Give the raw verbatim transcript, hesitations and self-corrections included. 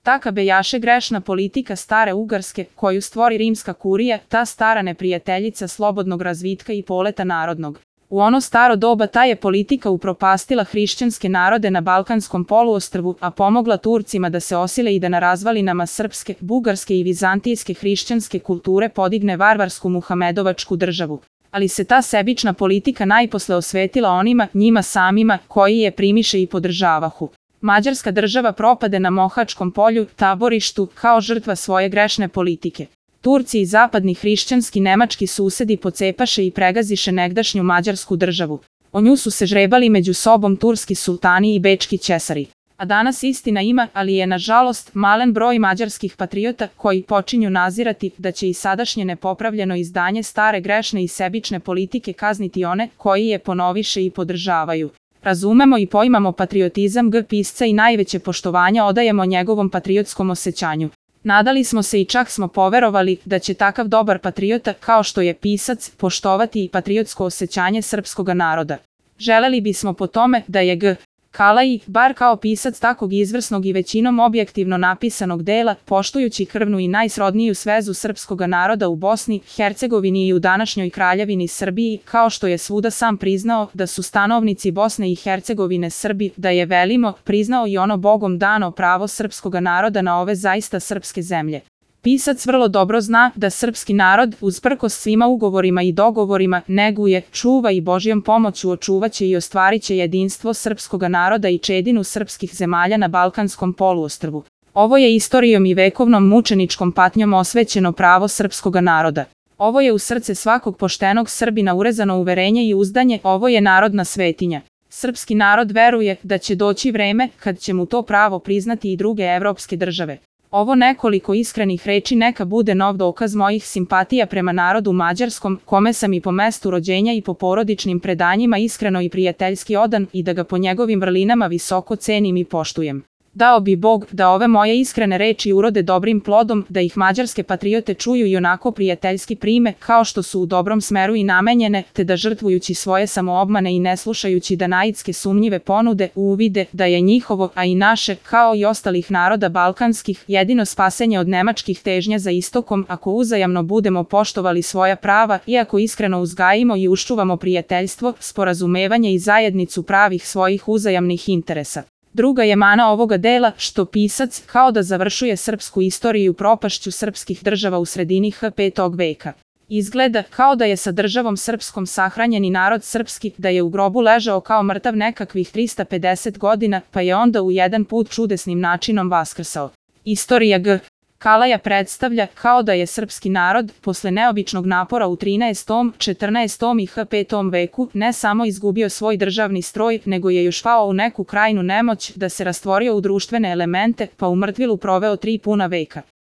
Taka bejaše grešna politika stare Ugarske, koju stvori rimska kurija, ta stara neprijateljica slobodnog razvitka i poleta narodnog. U ono staro doba ta je politika upropastila hrišćanske narode na Balkanskom poluostrvu, a pomogla Turcima da se osile i da na razvalinama srpske, bugarske i vizantijske hrišćanske kulture podigne varvarsku muhamedovačku državu. Ali se ta sebična politika najposle osvetila onima, njima samima, koji je primiše i podržavahu. Mađarska država propade na Mohačkom polju, taborištu, kao žrtva svoje grešne politike. Turci i zapadni hrišćanski nemački susedi pocepaše i pregaziše negdašnju mađarsku državu. O nju su se žrebali među sobom turski sultani i bečki ćesari. A danas istina ima, ali je nažalost malen broj mađarskih patriota koji počinju nazirati da će i sadašnje nepopravljeno izdanje stare grešne i sebične politike kazniti one koji je ponoviše i podržavaju. Razumemo i poimamo patriotizam G pisca i najveće poštovanja odajemo njegovom patriotskom osjećanju. Nadali smo se i čak smo poverovali da će takav dobar patriota, kao što je pisac, poštovati i patriotsko osjećanje srpskoga naroda. Želeli bismo po tome da je G. Kalaji, bar kao pisac takvog izvrsnog i većinom objektivno napisanog dela, poštujući krvnu i najsrodniju svezu srpskoga naroda u Bosni, Hercegovini i u današnjoj kraljevini Srbiji, kao što je svuda sam priznao da su stanovnici Bosne i Hercegovine Srbi, da je velimo, priznao i ono Bogom dano pravo srpskoga naroda na ove zaista srpske zemlje. Pisac vrlo dobro zna da srpski narod, usprkos svima ugovorima i dogovorima, neguje, čuva i Božjom pomoću očuvaće i ostvariće jedinstvo srpskoga naroda i čedinu srpskih zemalja na Balkanskom poluostrvu. Ovo je istorijom i vekovnom mučeničkom patnjom osvećeno pravo srpskoga naroda. Ovo je u srce svakog poštenog Srbina urezano uverenje i uzdanje, ovo je narodna svetinja. Srpski narod veruje da će doći vreme kad će mu to pravo priznati i druge evropske države. Ovo nekoliko iskrenih reči neka bude nov dokaz mojih simpatija prema narodu mađarskom, kome sam i po mestu rođenja i po porodičnim predanjima iskreno i prijateljski odan i da ga po njegovim vrlinama visoko cenim i poštujem. Dao bi Bog da ove moje iskrene reči urode dobrim plodom, da ih mađarske patriote čuju i onako prijateljski prime, kao što su u dobrom smeru i namenjene, te da žrtvujući svoje samoobmane i ne slušajući danaitske sumnjive ponude, uvide da je njihovo, a i naše, kao i ostalih naroda balkanskih, jedino spasenje od nemačkih težnja za istokom, ako uzajamno budemo poštovali svoja prava i ako iskreno uzgajimo i uščuvamo prijateljstvo, sporazumevanje i zajednicu pravih svojih uzajamnih interesa. Druga je mana ovoga dela, što pisac, kao da završuje srpsku istoriju propašću srpskih država u sredini petog veka. Izgleda kao da je sa državom srpskom sahranjeni narod srpski, da je u grobu ležao kao mrtav nekakvih trista pedeset godina, pa je onda u jedan put čudesnim načinom vaskrsao. Istorija G. Kalaja predstavlja kao da je srpski narod, posle neobičnog napora u trinaestom, četrnaestom i petom veku, ne samo izgubio svoj državni stroj, nego je još pao u neku krajnu nemoć da se rastvorio u društvene elemente, pa u mrtvilu proveo tri puna veka.